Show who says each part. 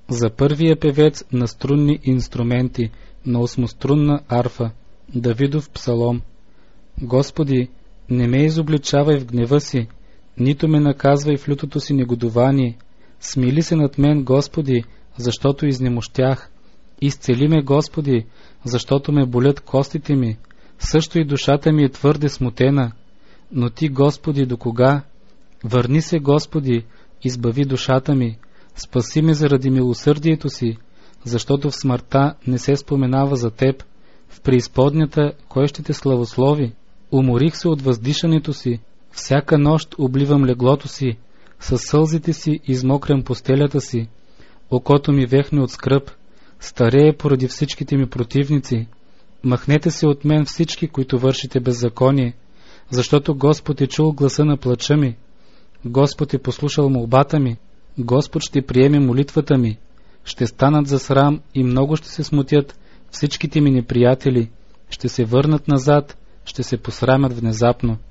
Speaker 1: За първия певец на струнни инструменти, на осмострунна арфа, Давидов псалом. Господи, не ме изобличавай в гнева си, нито ме наказвай в лютото си негодование. Смили се над мен, Господи, защото изнемощях. Изцели ме, Господи, защото ме болят костите ми. Също и душата ми е твърде смутена. Но Ти, Господи, до кога? Върни се, Господи, избави душата ми. Спаси ме заради милосърдието си, защото в смъртта не се споменава за Теб. В преизподнята кой ще Те славослови? Уморих се от въздишането си, всяка нощ обливам леглото си, със сълзите си измокрям постелята си. Окото ми вехне от скръб, старее поради всичките ми противници. Махнете се от мен всички, които вършите беззаконие, защото Господ е чул гласа на плача ми. Господ е послушал молбата ми, Господ ще приеме молитвата ми. Ще станат за срам и много ще се смутят всичките ми неприятели, ще се върнат назад, ще се посрамят внезапно.